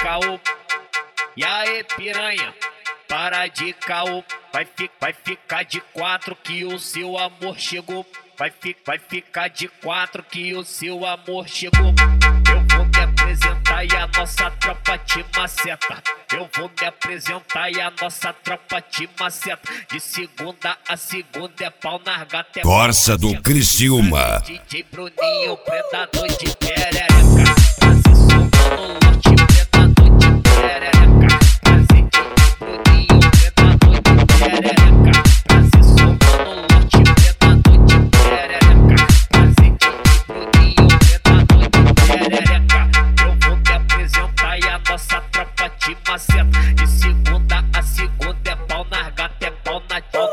caô. E aí, piranha, para de caô. Vai ficar de quatro que o seu amor chegou. Vai ficar de quatro que o seu amor chegou. Eu vou me apresentar e a nossa tropa te maceta. Eu vou me apresentar e a nossa tropa te maceta. De segunda a segunda é pau na gata. Corsa do Criciúma. DJ Bruninho, predador de perereca. Prazer somando lote, predador de perereca. Prazer DJ Bruninho, predador de perereca. Prazer somando lote, predador de perereca. Prazer DJ Bruninho, predador de perereca. Eu vou me apresentar e a nossa tropa te maceta. De segunda a segunda é pau na gata, é pau na tchaca.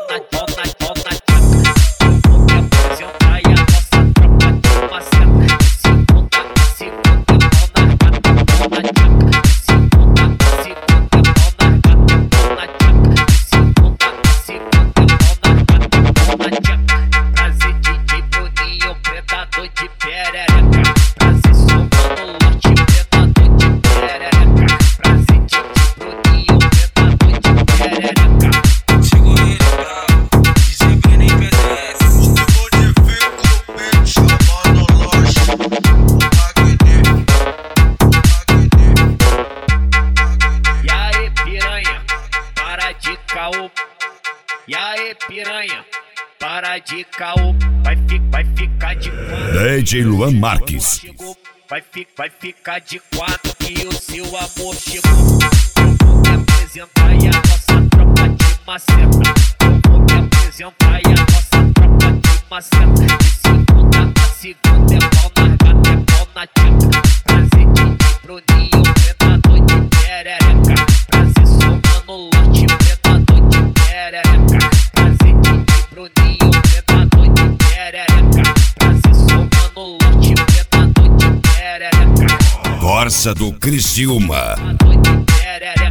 E aí, piranha, para de caô. Vai ficar de quatro. DJ Luan Marques. Vai ficar de quatro que o seu amor chegou. Eu vou me apresentar e a nossa tropa te maceta. Eu vou me apresentar e a nossa tropa te maceta. De segunda a segunda é pau na gata, é pau na tchaca. Prazer DJ Bruninho, predador de perereca. Prazer somando lote, predador de perereca. Prazer DJ Bruninho, predador de perereca. Prazer somando lote, predador de perereca. Corsa do Criciúma.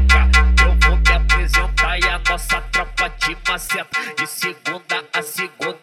Eu vou me apresentar e a nossa tropa te maceta. De segunda a segunda